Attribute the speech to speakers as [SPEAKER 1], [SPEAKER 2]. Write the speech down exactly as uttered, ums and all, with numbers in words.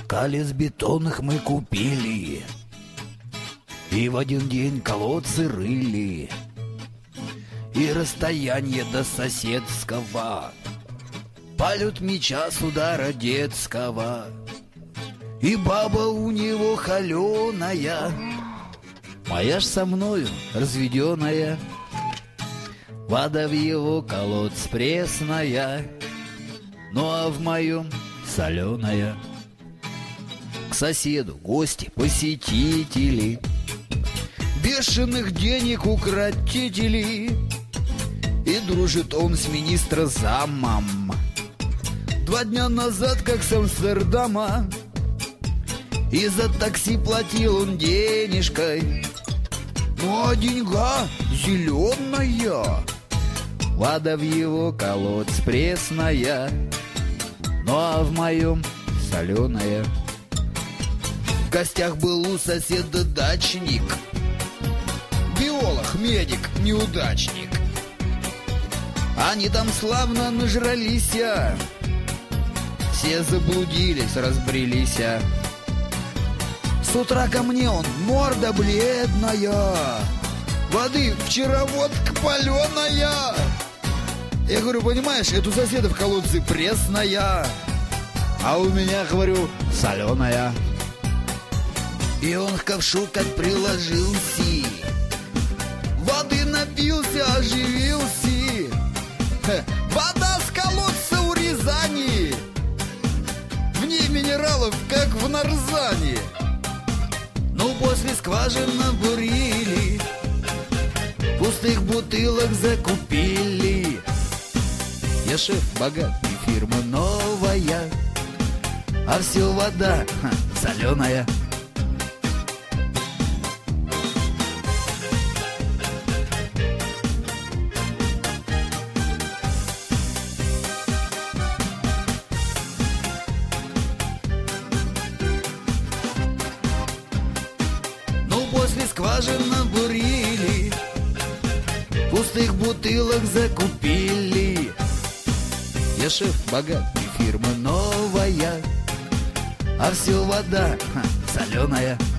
[SPEAKER 1] колец бетонных мы купили, и в один день колодцы рыли, и расстояние до соседского, полет меча с удара детского, и баба у него холеная, моя ж со мною разведенная. Вода в его колодц пресная, ну а в моем соленая. К соседу гости, посетители, бешеных денег укротители, и дружит он с министра замом. Два дня назад, как с Амстердама, и за такси платил он денежкой. Ну а деньга зеленая, вода в его колодц пресная, ну а в моем соленая. В гостях был у соседа дачник, биолог, медик, неудачник. Они там славно нажрались, все заблудились, разбрелись. С утра ко мне он, морда бледная, воды вчера водка паленая. Я говорю, понимаешь, это у соседа в колодце пресная, а у меня, говорю, соленая. И он к ковшу как приложился, воды напился, оживился. Хе, вода с колодца у Рязани, в ней минералов, как в нарзане. Ну, после скважин набурили, пустых бутылок закупили. Я шеф богатой фирмы новая, а все вода ха, соленая. После скважин набурили, пустых бутылок закупили. Я шеф богатой фирмы новая, а все вода ха, соленая.